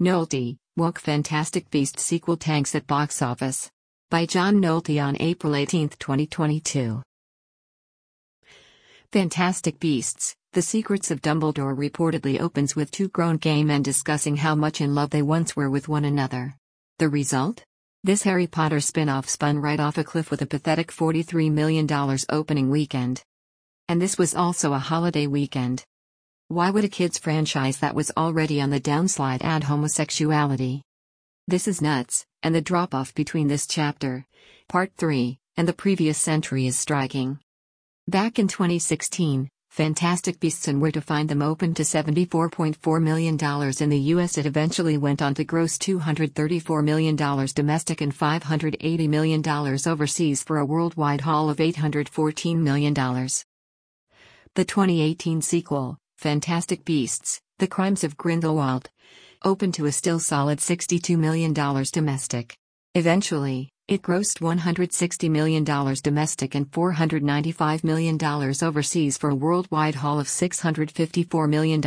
Nolte, woke Fantastic Beasts sequel tanks at box office. By John Nolte on April 18, 2022. Fantastic Beasts: The Secrets of Dumbledore reportedly opens with two grown gay men discussing how much in love they once were with one another. The result? This Harry Potter spin-off spun right off a cliff with a pathetic $43 million opening weekend. And this was also a holiday weekend. Why would a kids franchise that was already on the downslide add homosexuality? This is nuts, and the drop-off between this chapter, Part 3, and the previous century is striking. Back in 2016, Fantastic Beasts and Where to Find Them opened to $74.4 million in the US. It eventually went on to gross $234 million domestic and $580 million overseas for a worldwide haul of $814 million. The 2018 sequel, Fantastic Beasts: The Crimes of Grindelwald, opened to a still solid $62 million domestic. Eventually, it grossed $160 million domestic and $495 million overseas for a worldwide haul of $654 million.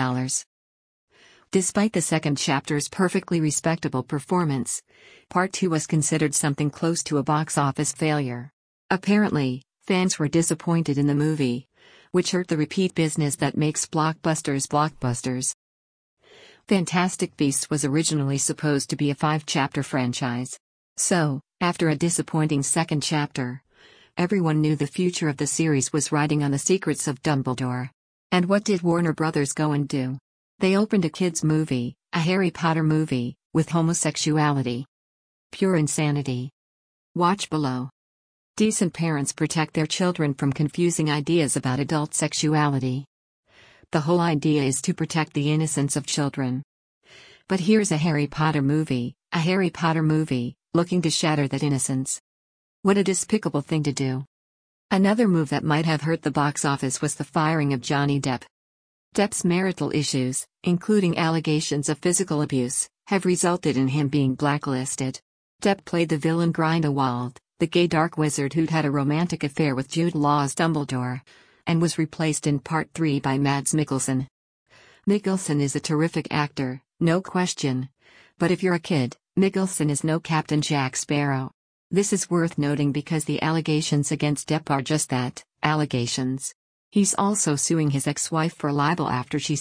Despite the second chapter's perfectly respectable performance, Part 2 was considered something close to a box office failure. Apparently, fans were disappointed in the movie, which hurt the repeat business that makes blockbusters blockbusters. Fantastic Beasts was originally supposed to be a 5-chapter franchise. So, after a disappointing second chapter, everyone knew the future of the series was riding on the secrets of Dumbledore. And what did Warner Brothers go and do? They opened a kids' movie, a Harry Potter movie, with homosexuality. Pure insanity. Watch below. Decent parents protect their children from confusing ideas about adult sexuality. The whole idea is to protect the innocence of children. But here's a Harry Potter movie, looking to shatter that innocence. What a despicable thing to do. Another move that might have hurt the box office was the firing of Johnny Depp. Depp's marital issues, including allegations of physical abuse, have resulted in him being blacklisted. Depp played the villain Grindelwald, the gay dark wizard who'd had a romantic affair with Jude Law's Dumbledore, and was replaced in Part 3 by Mads Mikkelsen. Mikkelsen is a terrific actor, no question. But if you're a kid, Mikkelsen is no Captain Jack Sparrow. This is worth noting because the allegations against Depp are just that, allegations. He's also suing his ex-wife for libel after she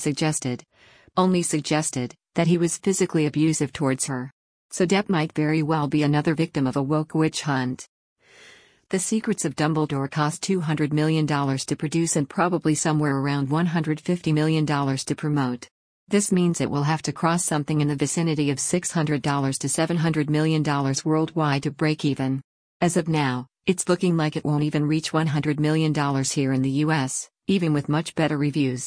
only suggested, that he was physically abusive towards her. So Depp might very well be another victim of a woke witch hunt. The Secrets of Dumbledore cost $200 million to produce and probably somewhere around $150 million to promote. This means it will have to cross something in the vicinity of $600 to $700 million worldwide to break even. As of now, it's looking like it won't even reach $100 million here in the US, even with much better reviews.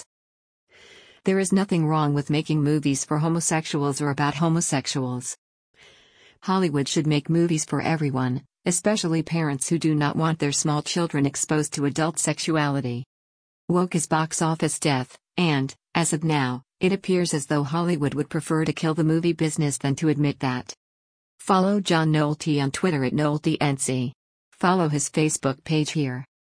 There is nothing wrong with making movies for homosexuals or about homosexuals. Hollywood should make movies for everyone, especially parents who do not want their small children exposed to adult sexuality. Woke is box office death, and, as of now, it appears as though Hollywood would prefer to kill the movie business than to admit that. Follow John Nolte on Twitter @NolteNC. Follow his Facebook page here.